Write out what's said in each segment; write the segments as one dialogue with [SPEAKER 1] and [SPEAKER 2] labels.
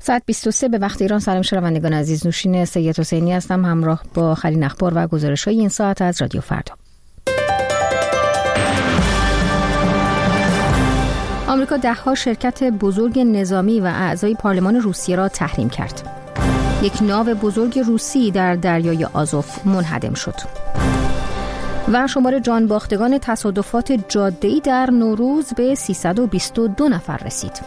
[SPEAKER 1] ساعت 23 به وقت ایران. سلام شنوندگان عزیز، نوشین سید حسینی هستم همراه با خلین اخبار و گزارش‌های این ساعت از رادیو فردا. آمریکا ده‌ها شرکت بزرگ نظامی و اعضای پارلمان روسیه را تحریم کرد. یک ناو بزرگ روسی در دریای آزوف منهدم شد. و شمار جانباختگان تصادفات جاده‌ای در نوروز به 322 نفر رسید.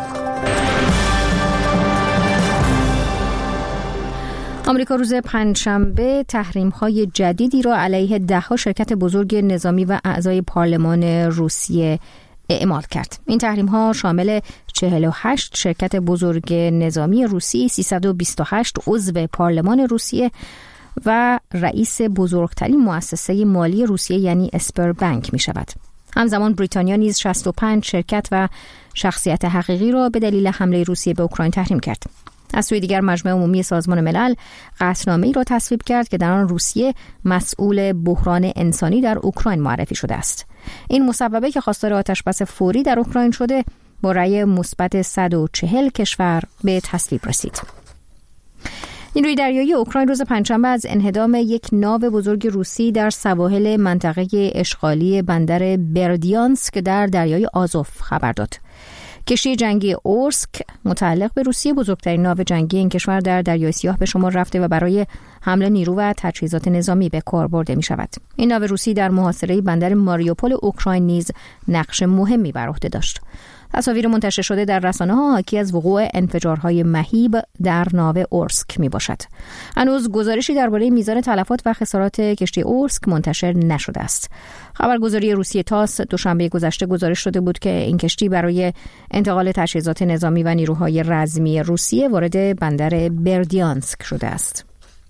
[SPEAKER 1] آمریکا روز پنجشنبه تحریم‌های جدیدی را علیه ده‌ها شرکت بزرگ نظامی و اعضای پارلمان روسیه اعمال کرد. این تحریم‌ها شامل 48 شرکت بزرگ نظامی روسی، 328 عضو پارلمان روسیه و رئیس بزرگترین مؤسسه مالی روسیه یعنی اسپر بانک می شود. همزمان بریتانیا نیز 65 شرکت و شخصیت حقیقی را به دلیل حمله روسیه به اوکراین تحریم کرد. از سوی دیگر مجمع عمومی سازمان ملل قطعنامه‌ای را تصویب کرد که در آن روسیه مسئول بحران انسانی در اوکراین معرفی شده است. این مصوبه که خواستار آتش‌بس فوری در اوکراین شده با رأی مثبت 140 کشور به تصویب رسید. نیروی دریایی اوکراین روز پنجشنبه از انهدام یک ناو بزرگ روسی در سواحل منطقه اشغالی بندر بردیانسک در دریای آزوف خبر داد. کشتی جنگی اورسک متعلق به روسیه بزرگترین ناو جنگی این کشور در دریای سیاه به شمار رفته و برای حمل نیرو و تجهیزات نظامی به کار برده می شود. این ناو روسی در محاصره بندر ماریوپول اوکراین نیز نقش مهمی بر عهده داشت. تصاویر منتشر شده در رسانه‌ها حاکی از وقوع انفجارهای مهیب در ناو اورسک می باشد. هنوز گزارشی درباره میزان تلفات و خسارات کشتی اورسک منتشر نشده است. خبرگزاری روسیه تاس دوشنبه گذشته گزارش شده بود که این کشتی برای انتقال تجهیزات نظامی و نیروهای رزمی روسیه وارد بندر بردیانسک شده است.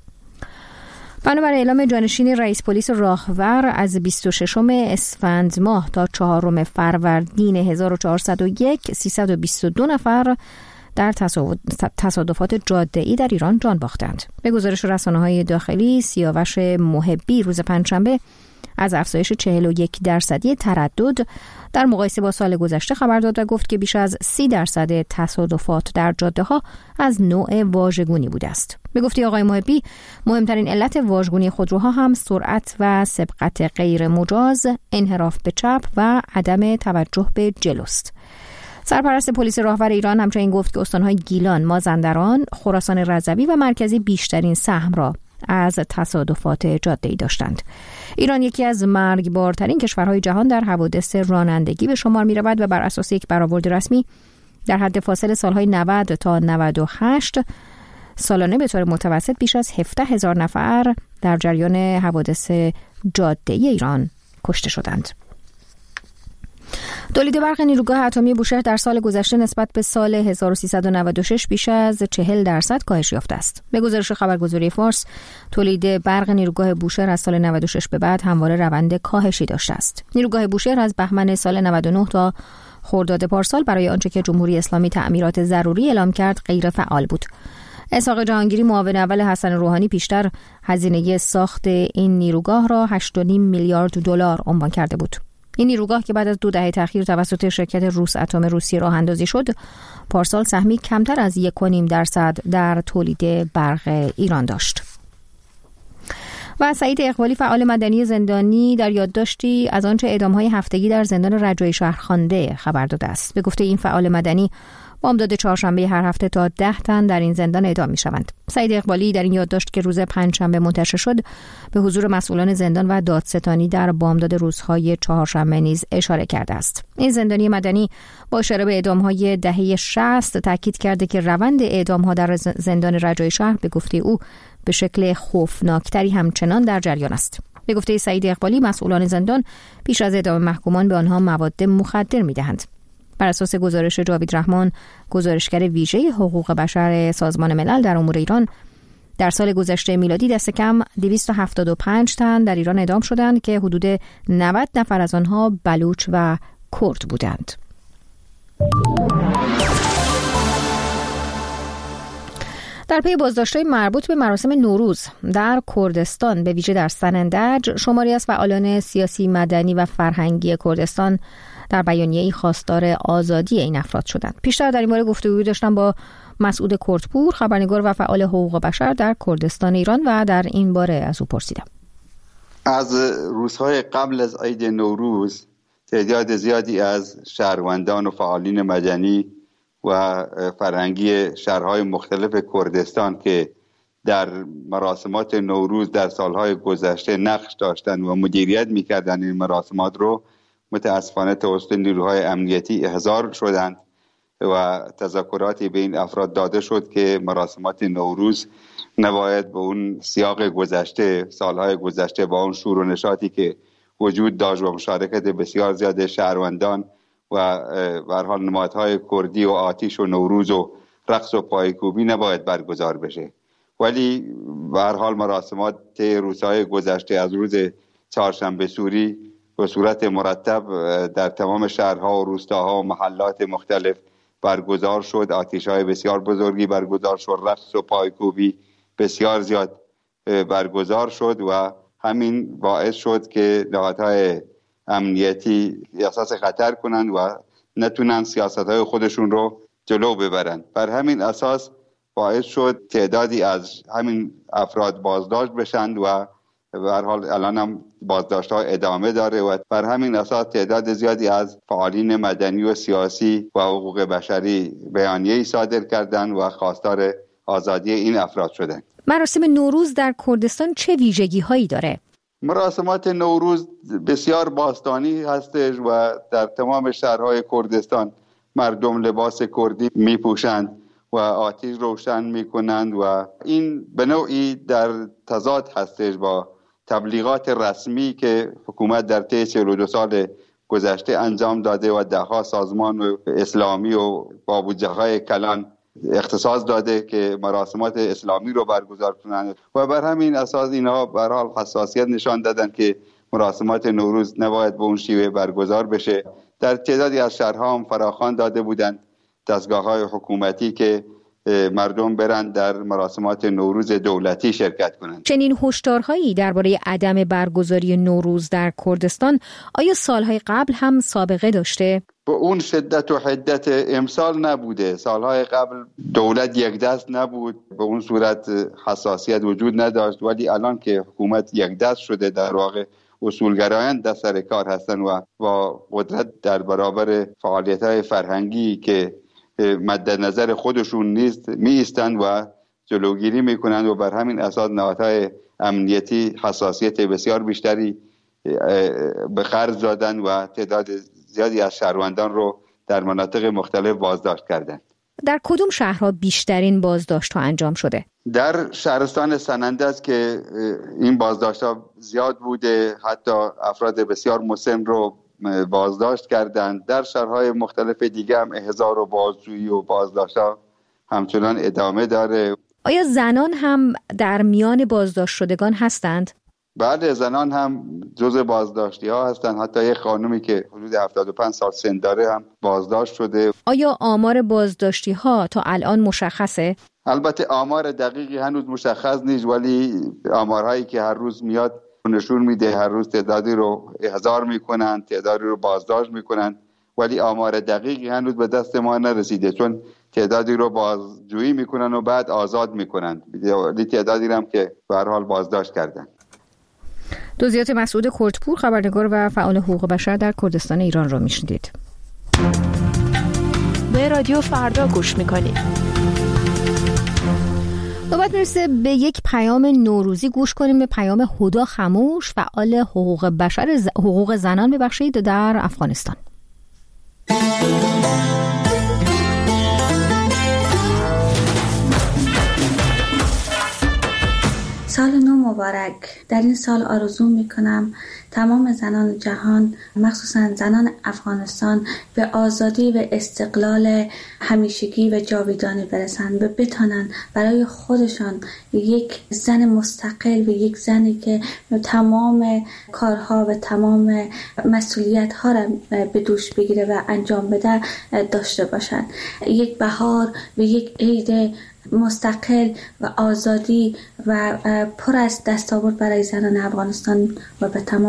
[SPEAKER 1] بنابر اعلام جانشین رئیس پلیس راهور از 26 اسفند ماه تا 4 فروردین 1401 322 نفر در تصادفات جاده‌ای در ایران جان باختند. به گزارش رسانه‌های داخلی، سیاوش محبی روز پنجشنبه از افزایش 41% تردد در مقایسه با سال گذشته خبر داد و گفت که بیش از 30% تصادفات در جاده‌ها از نوع واژگونی بوده است. به گفته آقای محبی، مهمترین علت واژگونی خودروها هم سرعت و سبقت غیر مجاز، انحراف به چپ و عدم توجه به جلوست. سرپرست پلیس راهور ایران همچنین گفت که استان‌های گیلان، مازندران، خراسان رضوی و مرکزی بیشترین سهم را از تصادفات جاده‌ای داشتند. ایران یکی از مرگبارترین کشورهای جهان در حوادث رانندگی به شمار می‌رود و بر اساس یک برآورد رسمی در حد فاصل سالهای 90 تا 98 سالانه به طور متوسط بیش از 17,000 نفر در جریان حوادث جاده‌ای ایران کشته شدند. تولید برق نیروگاه اتمی بوشهر در سال گذشته نسبت به سال 1396 بیش از 40% کاهش یافته است. به گزارش خبرگزاری فارس، تولید برق نیروگاه بوشهر از سال 96 به بعد همواره روند کاهشی داشته است. نیروگاه بوشهر از بهمن سال 99 تا خرداد پارسال برای آنچه که جمهوری اسلامی تعمیرات ضروری اعلام کرد غیر فعال بود. اسحاق جهانگیری معاون اول حسن روحانی پیشتر هزینه ساخت این نیروگاه را 8.5 میلیارد دلار عنوان کرده بود. این نیروگاه که بعد از 2 دهه تأخیر توسط شرکت روس اتم روسیه راه اندازی شد، پارسال سهمی کمتر از 1.5% در تولید برق ایران داشت. و سعید اقبالی فعال مدنی زندانی در یادداشتی از آنچه اعدام‌های هفتگی در زندان رجایی شهر خوانده خبر داده است. به گفته این فعال مدنی، بامداد چهارشنبه هر هفته تا 10 تن در این زندان اعدام می‌شوند. سعید اقبالی در این یادداشت که روز پنجشنبه منتشر شد به حضور مسئولان زندان و دادستانی در بامداد روزهای چهارشنبه نیز اشاره کرده است. این زندانی مدنی با اشاره به اعدام‌های دهه 60 تاکید کرده که روند اعدام‌ها در زندان رجایی شهر به گفته او به شکل خوفناکتری همچنان در جریان است. به گفته سعید اقبالی، مسئولان زندان پیش از اعدام محکومان به آنها مواد مخدر می‌دهند. بر اساس گزارش جاوید رحمان، گزارشگر ویژه حقوق بشر سازمان ملل در امور ایران، در سال گذشته میلادی دست کم 275 تن در ایران اعدام شدند که حدود 90 نفر از آنها بلوچ و کرد بودند. در پی بازداشت‌های مربوط به مراسم نوروز در کردستان، به ویژه در سنندج، شماری از فعالان سیاسی، مدنی و فرهنگی کردستان در بیانیه‌ای خواستار آزادی این افراد شدند. پیشتر در این باره گفتگویی داشتم با مسعود کردپور، خبرنگار و فعال حقوق بشر در کردستان ایران، و در این باره از او پرسیدم.
[SPEAKER 2] از روزهای قبل از عید نوروز تعداد زیادی از شهروندان و فعالین مدنی و فرهنگی شهرهای مختلف کردستان که در مراسمات نوروز در سالهای گذشته نقش داشتند و مدیریت می‌کردند این مراسمات رو، متاسفانه توسط نیروهای امنیتی احضار شدند و تذکراتی به این افراد داده شد که مراسمات نوروز نباید به اون سیاق گذشته، سالهای گذشته، با اون شور و نشاطی که وجود داشت و مشارکت بسیار زیاد شهروندان و به هر حال نمادهای کردی و آتش و نوروز و رقص و پایکوبی نباید برگزار بشه. ولی به هر حال مراسمات روزهای گذشته از روز چهارشنبه سوری به صورت مرتب در تمام شهرها و روستاها و محلات مختلف برگزار شد. آتش‌های بسیار بزرگی برگزار شد، رقص و پایکوبی بسیار زیاد برگزار شد و همین باعث شد که نهادهای امنیتی احساس خطر کنند و نتونن سیاست‌های خودشون رو جلو ببرند. بر همین اساس باعث شد تعدادی از همین افراد بازداشت بشند و به هر حال الان هم بازداشت‌ها ادامه داره و بر همین اساس تعداد زیادی از فعالین مدنی و سیاسی و حقوق بشری بیانیه‌ای صادر کردند و خواستار آزادی این افراد شدند.
[SPEAKER 1] مراسم نوروز در کردستان چه ویژگی‌هایی داره؟
[SPEAKER 2] مراسمات نوروز بسیار باستانی هستش و در تمام شهرهای کردستان مردم لباس کردی میپوشند و آتش روشن میکنند و این به نوعی در تضاد هستش با تبلیغات رسمی که حکومت در طی 42 سال گذشته انجام داده و دهها سازمان و اسلامی و با بودجه‌های کلان اختصاص داده که مراسمات اسلامی رو برگزار کنند و بر همین اساس اینها به هر حال حساسیت نشان دادن که مراسمات نوروز نباید به اون شیوه برگزار بشه. در تعدادی از شهرها هم فراخوان داده بودند دستگاه‌های حکومتی که مردم برند در مراسمات نوروز دولتی شرکت کنند.
[SPEAKER 1] چنین هشدارهایی درباره عدم برگزاری نوروز در کردستان آیا سالهای قبل هم سابقه داشته؟
[SPEAKER 2] به اون شدت و حدت امسال نبوده. سالهای قبل دولت یک دست نبود، به اون صورت حساسیت وجود نداشت، ولی الان که حکومت یک دست شده، در واقع اصولگرایان دست سر کار هستند و با قدرت در برابر فعالیت‌های فرهنگی که مد نظر خودشون نیست می ایستند و جلوگیری میکنند و بر همین اساس نهادهای امنیتی حساسیت بسیار بیشتری به خرج دادند و تعداد زیادی از شهروندان رو در مناطق مختلف بازداشت کردند.
[SPEAKER 1] در کدوم شهرها بیشترین بازداشت‌ها انجام شده؟
[SPEAKER 2] در شهرستان سننده است که این بازداشت‌ها زیاد بوده، حتی افراد بسیار مسن رو بازداشت کردند. در شهرهای مختلف دیگه هم احضار و بازجویی و بازداشت‌ها همچنان ادامه داره.
[SPEAKER 1] آیا زنان هم در میان بازداشت شدگان هستند؟
[SPEAKER 2] بله، زنان هم جزء بازداشتی ها هستند. حتی یک خانومی که حدود 75 سال سن داره هم بازداشت شده.
[SPEAKER 1] آیا آمار بازداشتی ها تا الان مشخصه؟
[SPEAKER 2] البته آمار دقیقی هنوز مشخص نیست، ولی آمارهایی که هر روز میاد نشون میده هر روز تعدادی رو احضار میکنن، تعدادی رو بازداشت میکنن، ولی آمار دقیقی هنوز به دست ما نرسیده، چون تعدادی رو بازجویی میکنن و بعد آزاد میکنن، ولی تعدادی هم که به هر حال بازداشت کردن.
[SPEAKER 1] توضیحات مسعود کردپور، خبرنگار و فعال حقوق بشر در کردستان ایران را میشنیدید.
[SPEAKER 3] به رادیو فردا گوش میکنید.
[SPEAKER 1] نوبت میرسه به یک پیام نوروزی گوش کنیم، به پیام هدا خموش، فعال حقوق بشر، حقوق زنان ببخشید، در افغانستان.
[SPEAKER 4] سال نو مبارک. در این سال آرزو میکنم تمام زنان جهان، مخصوصا زنان افغانستان، به آزادی و استقلال همیشگی و جاویدانی برسند، به بتانند برای خودشان یک زن مستقل و یک زنی که تمام کارها و تمام مسئولیت ها را به دوش بگیره و انجام بده داشته باشند. یک بهار و یک عید مستقل و آزادی و پر از دستاورد برای زنان افغانستان و به تمام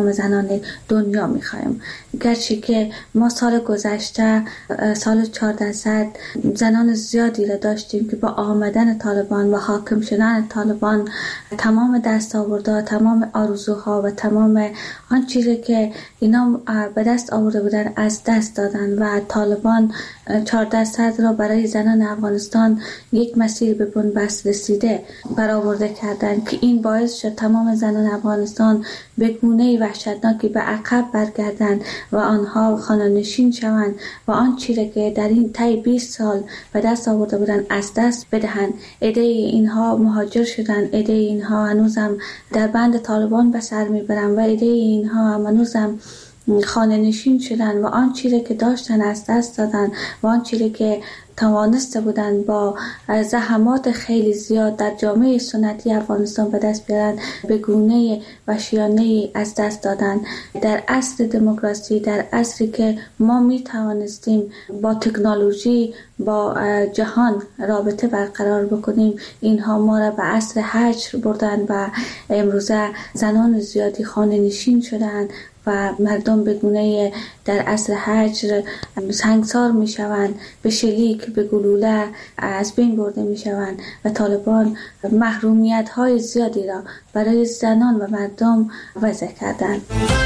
[SPEAKER 4] تمام زنان دنیا میخوایم. گرچه که ما سال گذشته سال 1400 زنان زیادی را داشتیم که با آمدن طالبان و حاکم شدن طالبان تمام دستاوردها، تمام آرزوها و تمام آن چیزی که اینا به دست آورده بودن از دست دادن و طالبان 1400 را برای زنان افغانستان یک مسیر به بنبست رسیده برآورده کردند که این باعث شد تمام زنان افغانستان به گونه‌ای وحشتناکی به عقب برگردند و آنها خانه‌نشین شوند و آن چیزی که در این طی 20 سال به دست آورده بودند از دست بدهند. عده اینها مهاجر شدند، عده اینها هنوزم در بند طالبان به سر میبرند و عده اینها هنوزم خانه نشین شدن و آن چیزی که داشتن از دست دادن و آن چیزی که توانسته بودن با زحمات خیلی زیاد در جامعه سنتی افغانستان به دست بیارن به گونه وحشیانه از دست دادن. در عصر دموکراسی، در عصری که ما می توانستیم با تکنولوژی با جهان رابطه برقرار بکنیم، اینها ما را به عصر هجر بردن و امروزه زنان زیادی خانه نشین شدن و مردم به گونه در عصر هجر سنگسار می شوند، به شلیک، به گلوله از بین برده می شوند و طالبان محرومیت های زیادی را برای زنان و مردم وضع کردند.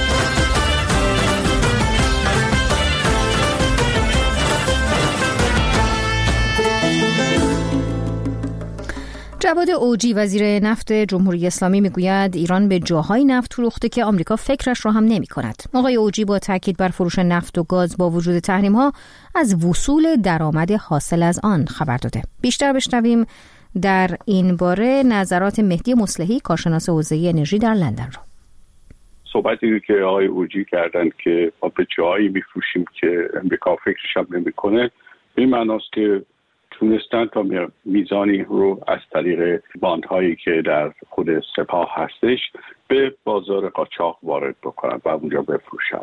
[SPEAKER 1] جواد اوجی وزیر نفت جمهوری اسلامی میگوید ایران به جاهای نفت فروخته که آمریکا فکرش را هم نمی کند. آقای اوجی با تاکید بر فروش نفت و گاز با وجود تحریم ها از وصول درآمد حاصل از آن خبر داده. بیشتر بشنویم در این باره نظرات مهدی مصلحی، کارشناس حوزه انرژی در لندن را.
[SPEAKER 5] صحبتی که آقای اوجی کردن که ما به جایی میفروشیم که امریکا فکرش هم نمیکنه، این معناست که تونستن تا میزانی رو از طریق باندهایی که در خود سپاه هستش به بازار قاچاق وارد بکنن و اونجا بفروشن.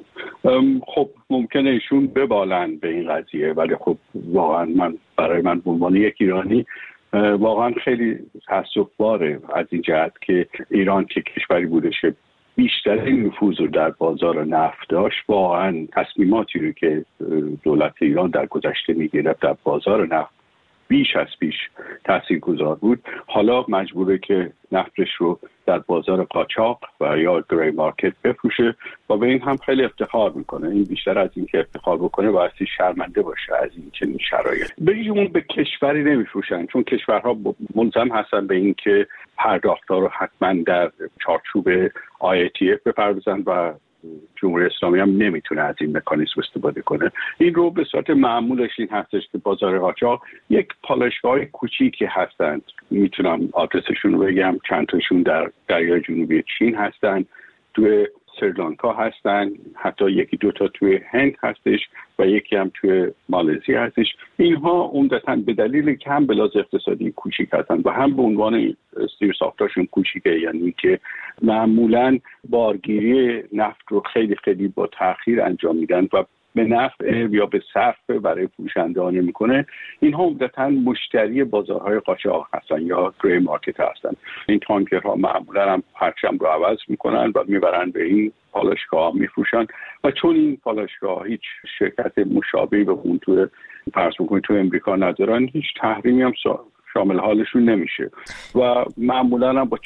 [SPEAKER 5] خب ممکنه ایشون ببالن به این قضیه، ولی خب واقعا برای من به عنوان یک ایرانی واقعا خیلی تأسف‌باره از این جهت که ایران که کشوری بودش که بیشترین نفوذ رو در بازار نفت داشت، واقعا تصمیماتی رو که دولت ایران در گذشته میگرفت در بازار نفت بیش از پیش تاثیرگذار بود، حالا مجبوره که نفتش رو در بازار قاچاق و یا گری مارکت بفروشه و به این هم خیلی افتخار میکنه. این بیشتر از این که افتخار بکنه بایستی شرمنده باشه از این چنین شرایط. بگیمون به کشوری نمیفروشن، چون کشورها ملزم هستن به این که پرداخت‌ها رو حتما در چارچوب IATF بپردازن و جمهوری اسلامی هم نمیتونه از این مکانیزم استفاده کنه. این رو به صورت معمولش این هستش که بازار قاچاق یک پالایشگاه کوچیکی هستند، میتونم آدرسشون رو بگم، چند تاشون در دریای جنوبی چین هستند، توی سریلانکا هستن، حتی یکی دو تا توی هند هستش و یکی هم توی مالزی هستش. اینها عمدتاً به دلیل که هم به لحاظ اقتصادی کوچیک هستن و هم به عنوان زیر ساختارشون کوچیکه، یعنی که معمولاً بارگیری نفت رو خیلی خیلی با تأخیر انجام میدن و به نفع یا به صرف برای فروشنده ها نمیکنه. اینها عمدتاً مشتری بازارهای قاچاق هستن یا گری مارکت هستن. این تانکرها معمولاً هم پرچم رو عوض میکنن و میبرن به این پالایشگاه میفروشن و چون این پالایشگاه هیچ شرکت مشابهی به اون تو فرض میکنید تو امریکا ندارن، هیچ تحریمی هم شامل حالشون نمیشه و معمولاً هم با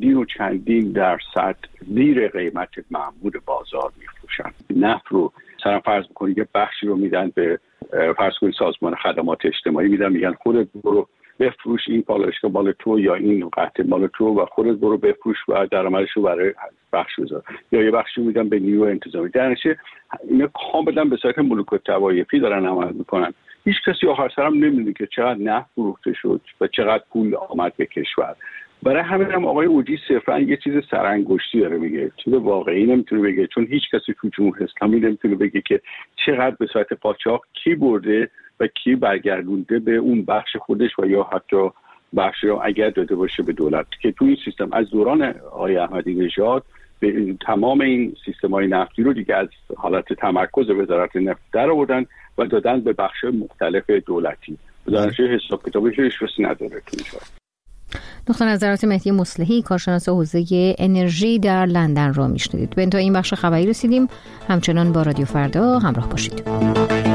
[SPEAKER 5] چندین درصد زیر قیمت معمول بازار میفروشن. نفت رو مثلا فرض بکنید یه بخشی رو میدن به فرض کنید سازمان خدمات اجتماعی، میگن خودت برو بفروش این پالایشگاه مال تو یا این قطعه مال تو و خودت برو بفروش و درآمدش رو برای بخش بذار، یا یه بخشی میدن به نیروی انتظامی. در نتیجه اینا کاملا به صورت ملوک توایفی دارن عمل میکنن. هیچ کسی آخر سرم نمیدونه که چقدر نفت فروخته شد و چقدر پول آمد به کشور. برای همین هم آقای اوجی صرفا یه چیز سرانگشتی داره میگه، چیز واقعی نمیتونه بگه، چون هیچ کسی تو جمهوری اسلامی نمیتونه بگه که چقدر به صورت قاچاق کی برده و کی برگردونده به اون بخش خودش و یا حتی بخشی رو اگر داده باشه به دولت، که تو این سیستم از دوران آقای احمدی نژاد به تمام این سیستم‌های نفتی رو دیگه از حالت تمرکز وزارت نفت در آوردن و دادن به بخش مختلف دولتی. در نتیجه حساب کتابش هیچ کسی نداره تو این.
[SPEAKER 1] نقطه نظرات مهدی مصلحی، کارشناس حوزه انرژی در لندن را میشنیدید. به انتهای این بخش خبری رسیدیم. همچنان با رادیو فردا همراه باشید.